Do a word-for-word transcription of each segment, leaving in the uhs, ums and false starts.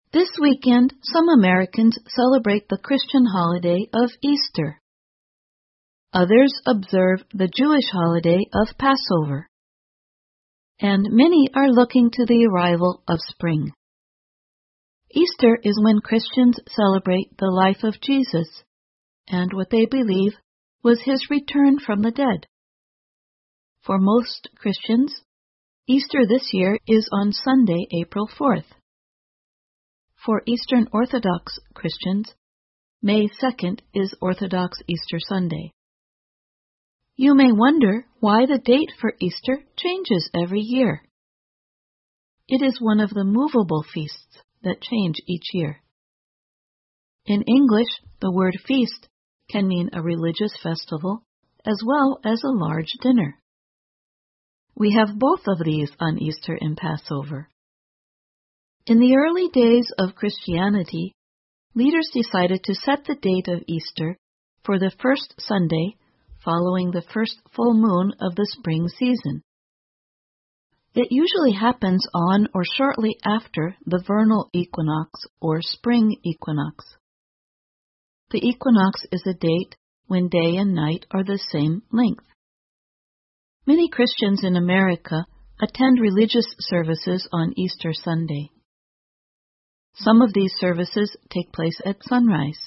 This weekend, some Americans celebrate the Christian holiday of Easter. Others observe the Jewish holiday of Passover. And many are looking to the arrival of spring. Easter is when Christians celebrate the life of Jesus and what they believe was his return from the dead. For most Christians, Easter this year is on Sunday, April fourth. For Eastern Orthodox Christians, May second is Orthodox Easter Sunday. You may wonder why the date for Easter changes every year. It is one of the movable feasts that change each year. In English, the word feast can mean a religious festival as well as a large dinner. We have both of these on Easter and Passover. In the early days of Christianity, leaders decided to set the date of Easter for the first Sunday following the first full moon of the spring season. It usually happens on or shortly after the vernal equinox or spring equinox. The equinox is a date when day and night are the same length. Many Christians in America attend religious services on Easter Sunday. Some of these services take place at sunrise.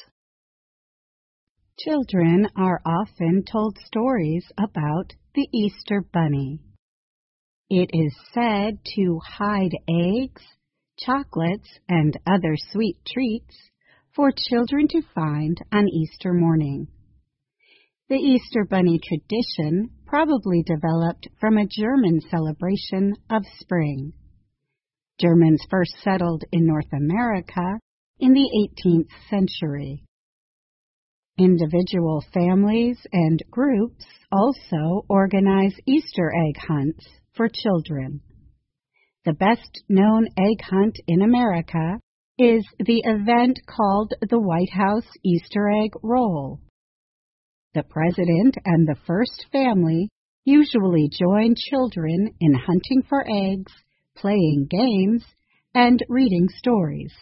Children are often told stories about the Easter Bunny. It is said to hide eggs, chocolates, and other sweet treats for children to find on Easter morning. The Easter Bunny tradition probably developed from a German celebration of spring. Germans first settled in North America in the eighteenth century. Individual families and groups also organize Easter egg hunts for children. The best-known egg hunt in America is the event called the White House Easter Egg Roll. The president and the first family usually join children in hunting for eggs, playing games, and reading stories.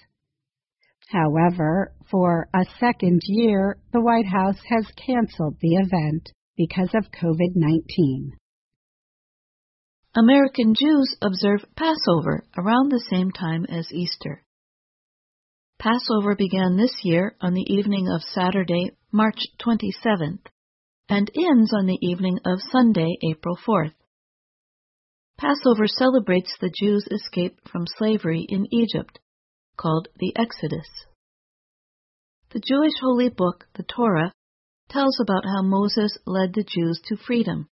However, for a second year, the White House has canceled the event because of COVID nineteen. American Jews observe Passover around the same time as Easter. Passover began this year on the evening of Saturday, March twenty-seventh, and ends on the evening of Sunday, April fourth. Passover celebrates the Jews' escape from slavery in Egypt, called the Exodus. The Jewish holy book, the Torah, tells about how Moses led the Jews to freedom.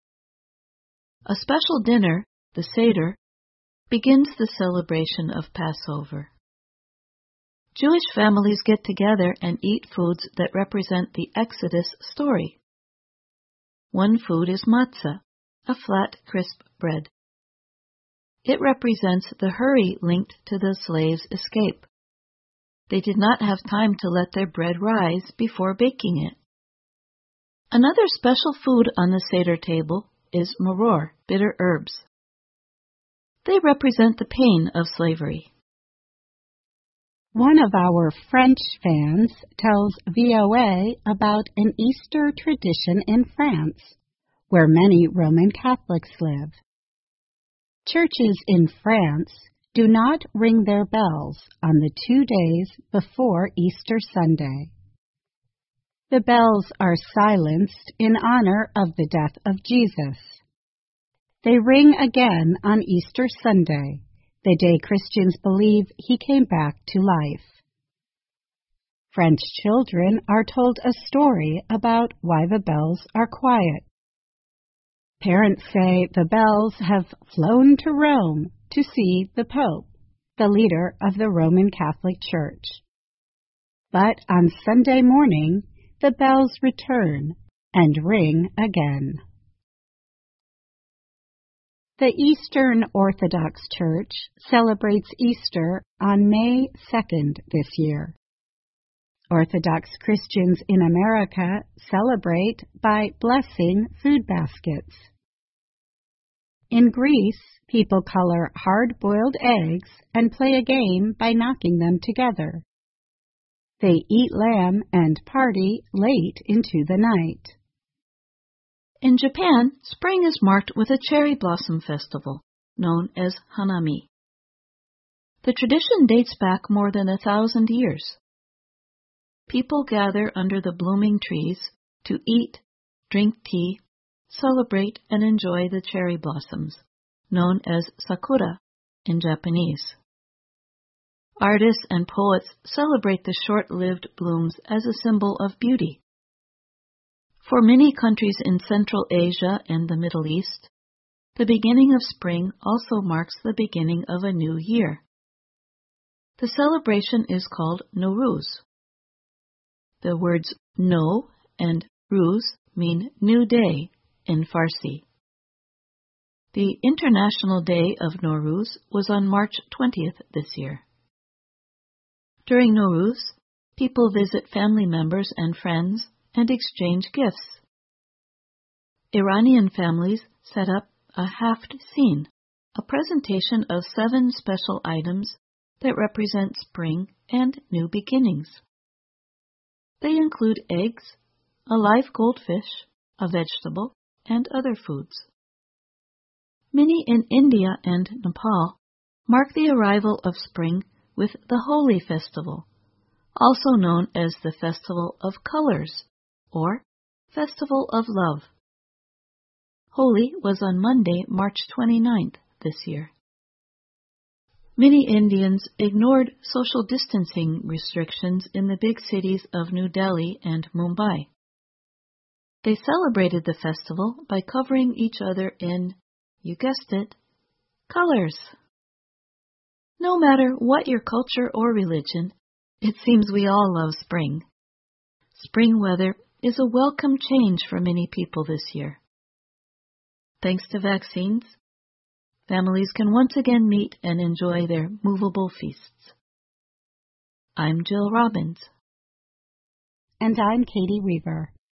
A special dinner, the Seder, begins the celebration of Passover. Jewish families get together and eat foods that represent the Exodus story. One food is matzah, a flat, crisp bread. It represents the hurry linked to the slaves' escape. They did not have time to let their bread rise before baking it. Another special food on the Seder table is maror, bitter herbs. They represent the pain of slavery. One of our French fans tells V O A about an Easter tradition in France, where many Roman Catholics live. Churches in France do not ring their bells on the two days before Easter Sunday. The bells are silenced in honor of the death of Jesus. They ring again on Easter Sunday, the day Christians believe he came back to life. French children are told a story about why the bells are quiet. Parents say the bells have flown to Rome to see the Pope, the leader of the Roman Catholic Church. But on Sunday morning, the bells return and ring again. The Eastern Orthodox Church celebrates Easter on May second this year. Orthodox Christians in America celebrate by blessing food baskets. In Greece, people color hard-boiled eggs and play a game by knocking them together. They eat lamb and party late into the night. In Japan, spring is marked with a cherry blossom festival, known as Hanami. The tradition dates back more than a thousand years. People gather under the blooming trees to eat, drink tea, celebrate, and enjoy the cherry blossoms, known as sakura in Japanese. Artists and poets celebrate the short-lived blooms as a symbol of beauty. For many countries in Central Asia and the Middle East, the beginning of spring also marks the beginning of a new year. The celebration is called Nowruz. The words no and ruz mean new day in Farsi. The International Day of Nowruz was on March twentieth this year. During Nowruz, people visit family members and friends and exchange gifts. Iranian families set up a haft scene, a presentation of seven special items that represent spring and new beginnings. They include eggs, a live goldfish, a vegetable, and other foods. Many in India and Nepal mark the arrival of spring with the Holi festival, also known as the Festival of Colors or Festival of Love. Holi was on Monday, March twenty-ninth this year. Many Indians ignored social distancing restrictions in the big cities of New Delhi and Mumbai. They celebrated the festival by covering each other in, you guessed it, colors. No matter what your culture or religion, it seems we all love spring. Spring weather is a welcome change for many people this year. Thanks to vaccines, families can once again meet and enjoy their movable feasts. I'm Jill Robbins. And I'm Katie Weaver.